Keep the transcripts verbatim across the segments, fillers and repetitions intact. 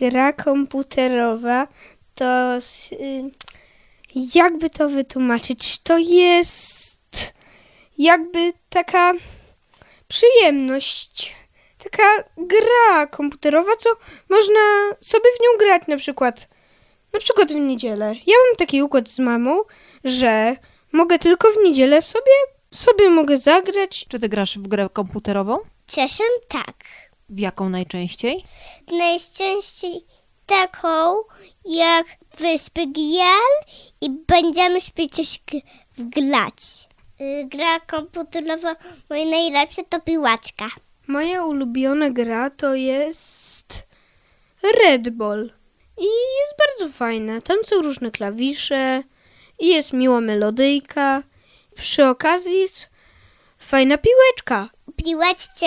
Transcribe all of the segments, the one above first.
gra komputerowa to... Y, jakby to wytłumaczyć? To jest jakby taka przyjemność, taka gra komputerowa, co można sobie w nią grać na przykład, na przykład w niedzielę. Ja mam taki układ z mamą, że mogę tylko w niedzielę sobie, sobie mogę zagrać. Czy ty grasz w grę komputerową? Czasem tak. W jaką najczęściej? Najczęściej taką jak Wyspy Gial i będziemy sobie coś g- wglać. Yy, gra komputerowa moja najlepsza to piłaczka. Moja ulubiona gra to jest Red Ball i jest bardzo fajna. Tam są różne klawisze i jest miła melodyjka. Przy okazji jest fajna piłeczka. W piłeczce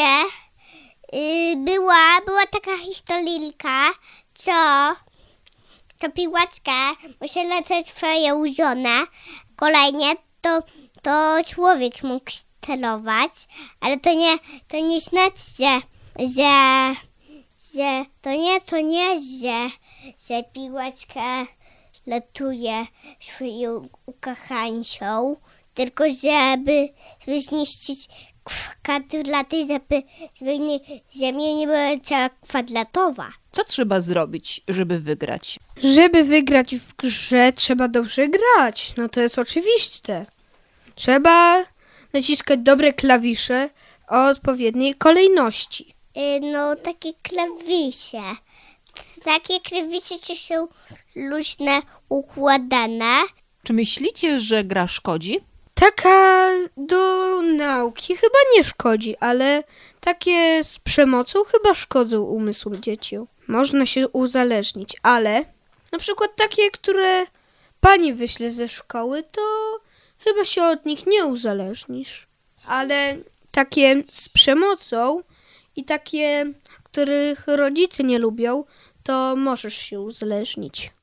yy, była, była taka historyjka, co to piłaczka musi latać swoją żonę. Kolejnie to, to człowiek mógł sterować, ale to nie, to nie znaczy, że, że, że to nie, to nie, że, że piłaczka latuje swoją ukochańcą, tylko żeby, żeby zniszczyć kwadraty, żeby, żeby nie, Ziemia nie była cała kwadratowa. Co trzeba zrobić, żeby wygrać? Żeby wygrać w grze, trzeba dobrze grać. No to jest oczywiste. Trzeba naciskać dobre klawisze o odpowiedniej kolejności. Yy, no, takie klawisze. Takie klawisze, co są luźne, układane. Czy myślicie, że gra szkodzi? Taka do nauki chyba nie szkodzi, ale takie z przemocą chyba szkodzą umysłom dzieciom. Można się uzależnić, ale na przykład takie, które pani wyśle ze szkoły, to chyba się od nich nie uzależnisz. Ale takie z przemocą i takie, których rodzice nie lubią, to możesz się uzależnić.